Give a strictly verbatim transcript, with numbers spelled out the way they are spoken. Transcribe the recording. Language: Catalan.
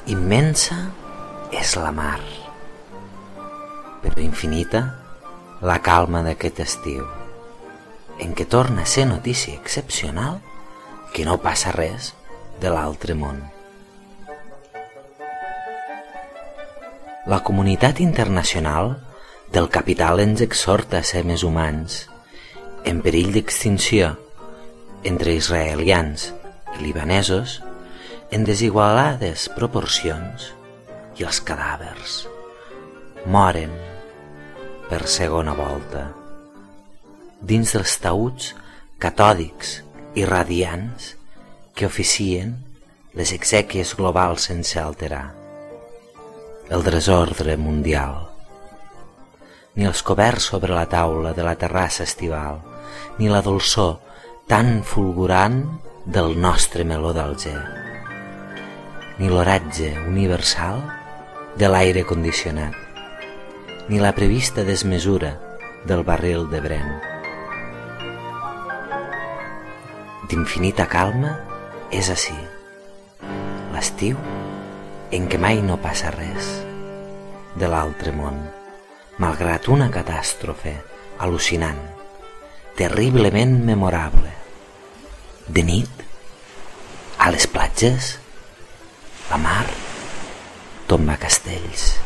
Immensa és la mar, però infinita la calma d'aquest estiu, en què torna a ser notícia excepcional que no passa res de l'altre món. La comunitat internacional del capital ens exhorta a ser més humans, en perill d'extinció entre israelians i libanesos, en desigualades proporcions, i els cadàvers moren per segona volta dins dels taüts catòdics i radiants que oficien les exèquies globals sense alterar el desordre mundial. Ni els coberts sobre la taula de la terrassa estival, ni la dolçor tan fulgurant del nostre meló d'Alger, ni l'oratge universal de l'aire condicionat, ni la prevista desmesura del barril de Brent. D'infinita calma és ací, l'estiu en què mai no passa res de l'altre món, malgrat una catàstrofe al·lucinant, terriblement memorable. De nit, a les platges, la mar tomba castells.